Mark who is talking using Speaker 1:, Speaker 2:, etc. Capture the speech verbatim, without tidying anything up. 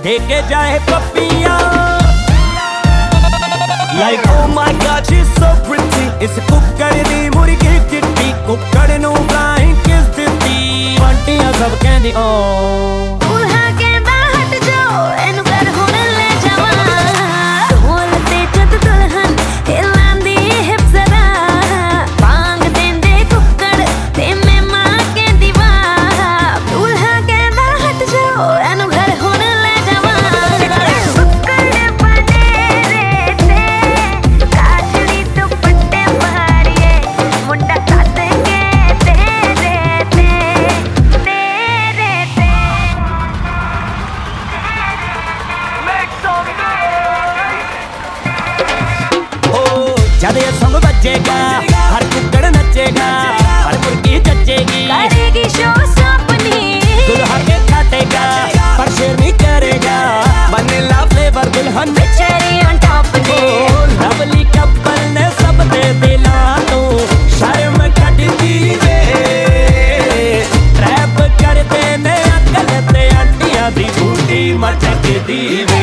Speaker 1: देके जाए पप्पियां like oh my god she's so pretty इस कुक्कड़ दी मुर्गी चिट्टी कुक्कड़ नू flying kiss दित्ती बंटियां सब कहंदी ओ दूल्हा कहंदा हट जाओ एनू घर हुण ले जावां ढोल ते जद दुल्हन हिलांदी हिप जरा पांग देंदे कुक्कड़ ते मैं मां कहंदी वाह दूल्हा कहंदा हट जाओ एनू घर हुण ले जावां कुक्कड़ बनेरे ते काजली दुपट्टे मारिए मुंडा सद के तेरे ते तेरे ते जब ये सॉन्ग बजेगा हर कुक्कड़ नचेगा हर मुर्गी जचेगी करेगी शो अपनी दुल्हा के काटेगा पर शेर नहीं करेगा वनीला फ्लेवर दुल्हन में चेरी ऑन टॉप ने लवली कपल ने सब दे दिला तो शर्म कट दी वे रैप करते ने अकल ते आंटियां दी बूटी मटक दी